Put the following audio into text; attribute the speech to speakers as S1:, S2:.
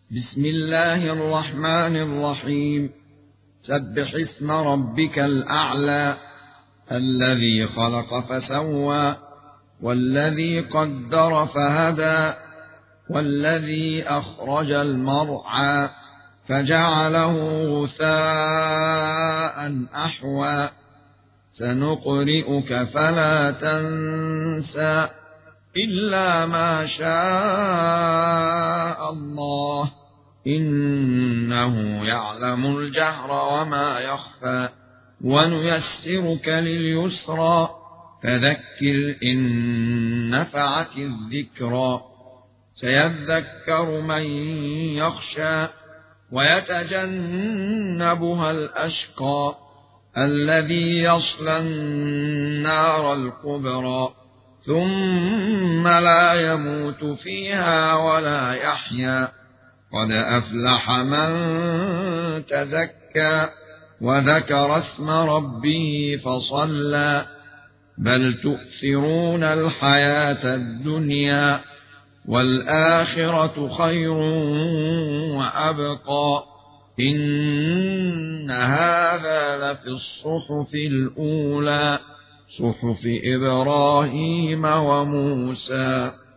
S1: بسم الله الرحمن الرحيم. سبح اسم ربك الأعلى الذي خلق فسوى والذي قدر فهدى والذي أخرج المرعى فجعله غثاء أحوى سنقرئك فلا تنسى إلا ما شاء الله إنه يعلم الجهر وما يخفى ونيسرك لليسرى فذكر إن نفعت الذكرى سيذكر من يخشى ويتجنبها الأشقى الذي يصلى النار الكبرى ثم لا يموت فيها ولا يحيا قد أفلح من تزكى وذكر اسم ربه فصلى بل تؤثرون الحياة الدنيا والآخرة خير وأبقى إن هذا لفي الصحف الأولى صحف إبراهيم وموسى.